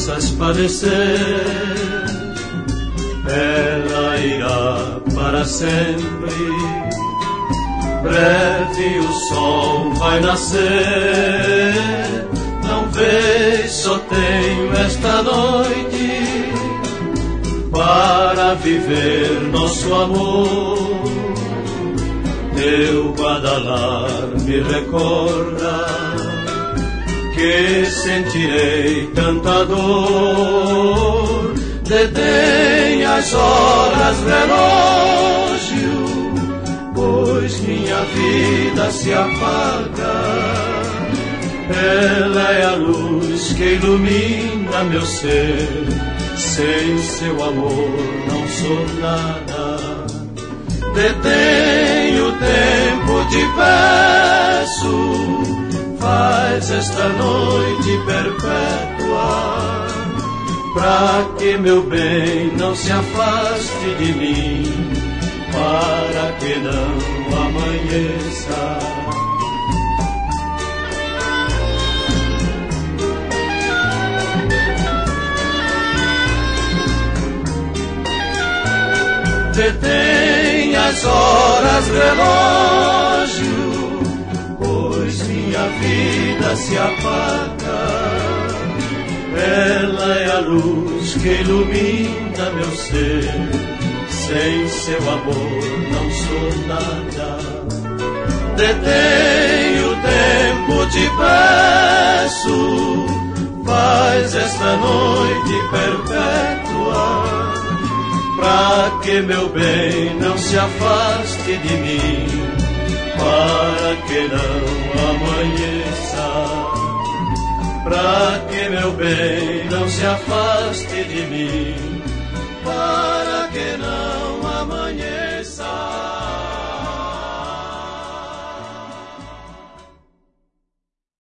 possas padecer, ela irá para sempre. Breve o sol vai nascer. Não vês, só tenho esta noite para viver nosso amor. Teu badalar me recorda que sentirei tanta dor. Detém as horas, relógio, pois minha vida se apaga. Ela é a luz que ilumina meu ser. Sem seu amor não sou nada. Detém o tempo, te peço, faz esta noite perpétua, pra que meu bem não se afaste de mim, para que não amanheça. Detém as horas, relógio, pois minha vida se apaga. Ela é a luz que ilumina meu ser. Sem seu amor não sou nada. Detém o tempo, te peço, faz esta noite perpétua, pra que meu bem não se afaste de mim, para que não amanheça. Pra que meu bem não se afaste de mim, para